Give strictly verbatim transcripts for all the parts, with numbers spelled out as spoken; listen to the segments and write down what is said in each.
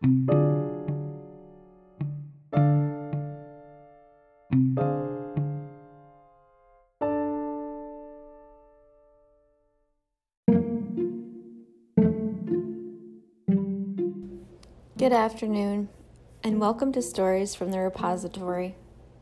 Good afternoon, and welcome to Stories from the Repository.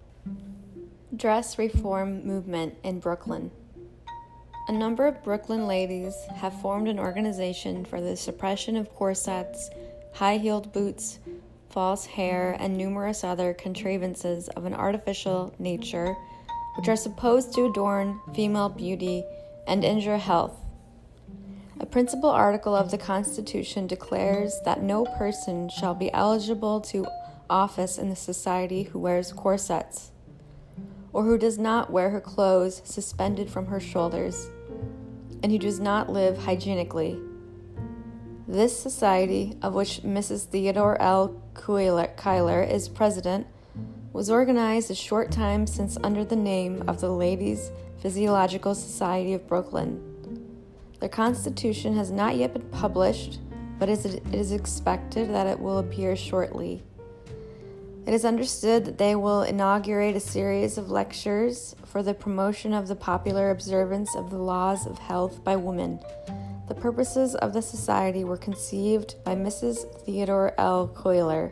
Dress Reform Movement in Brooklyn. A number of Brooklyn ladies have formed an organization for the suppression of corsets, high-heeled boots, false hair, and numerous other contrivances of an artificial nature which are supposed to adorn female beauty and injure health. A principal article of the Constitution declares that no person shall be eligible to office in the society who wears corsets, or who does not wear her clothes suspended from her shoulders, and who does not live hygienically. This society, of which Missus Theodore L. Cuyler is president, was organized a short time since under the name of the Ladies' Physiological Society of Brooklyn. Their constitution has not yet been published, but it is expected that it will appear shortly. It is understood that they will inaugurate a series of lectures for the promotion of the popular observance of the laws of health by women. The purposes of the society were conceived by Missus Theodore L. Cuyler.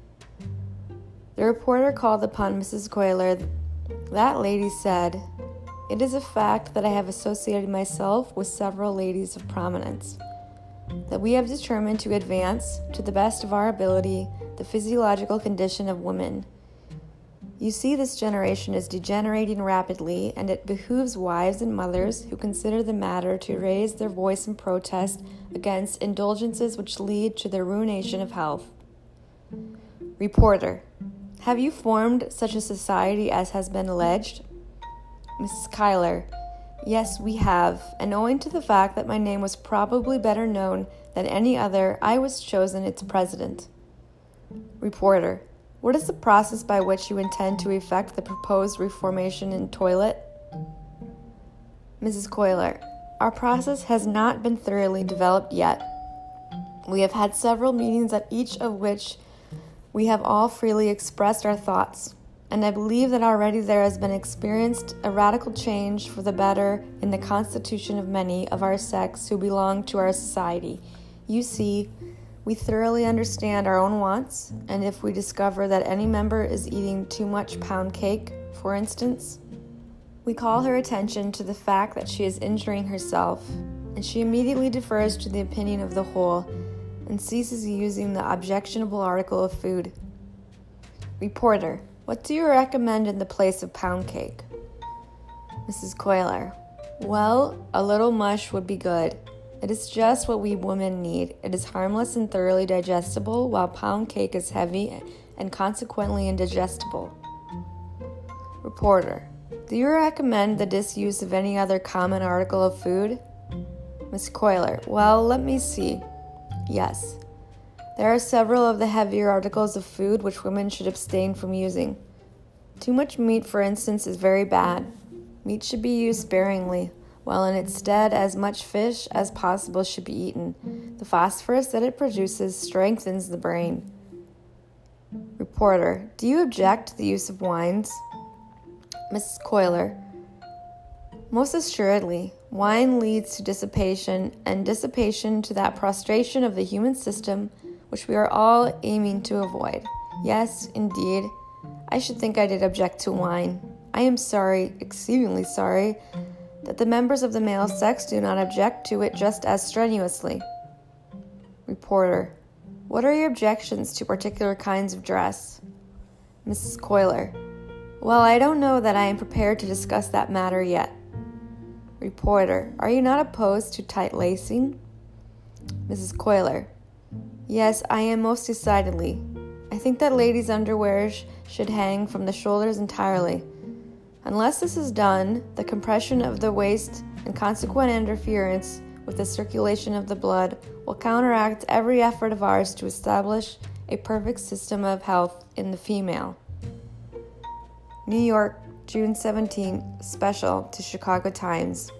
The reporter called upon Missus Cuyler. That lady said, "It is a fact that I have associated myself with several ladies of prominence, that we have determined to advance, to the best of our ability, the physiological condition of women. You see, this generation is degenerating rapidly, and it behooves wives and mothers who consider the matter to raise their voice in protest against indulgences which lead to the ruination of health." Reporter: Have you formed such a society as has been alleged? Missus Cuyler: Yes, we have, and owing to the fact that my name was probably better known than any other, I was chosen its president. Reporter: What is the process by which you intend to effect the proposed reformation in toilet? Missus Cuyler: Our process has not been thoroughly developed yet. We have had several meetings at each of which we have all freely expressed our thoughts, and I believe that already there has been experienced a radical change for the better in the constitution of many of our sex who belong to our society. You see, we thoroughly understand our own wants, and if we discover that any member is eating too much pound cake, for instance, we call her attention to the fact that she is injuring herself, and she immediately defers to the opinion of the whole and ceases using the objectionable article of food. Reporter: What do you recommend in the place of pound cake? Missus Cuyler: Well, a little mush would be good. It is just what we women need. It is harmless and thoroughly digestible, while pound cake is heavy and consequently indigestible. Reporter: Do you recommend the disuse of any other common article of food? Miss Cuyler: Well, let me see. Yes. There are several of the heavier articles of food which women should abstain from using. Too much meat, for instance, is very bad. Meat should be used sparingly, while in its stead as much fish as possible should be eaten. The phosphorus that it produces strengthens the brain. Reporter: Do you object to the use of wines? Missus Cuyler: Most assuredly. Wine leads to dissipation, and dissipation to that prostration of the human system which we are all aiming to avoid. Yes, indeed, I should think I did object to wine. I am sorry, exceedingly sorry, that the members of the male sex do not object to it just as strenuously. Reporter: What are your objections to particular kinds of dress? Missus Cuyler: Well, I don't know that I am prepared to discuss that matter yet. Reporter: Are you not opposed to tight lacing? Missus Cuyler: Yes, I am most decidedly. I think that ladies' underwear sh- should hang from the shoulders entirely. Unless this is done, the compression of the waist and consequent interference with the circulation of the blood will counteract every effort of ours to establish a perfect system of health in the female. New York, June seventeenth, special to Chicago Times.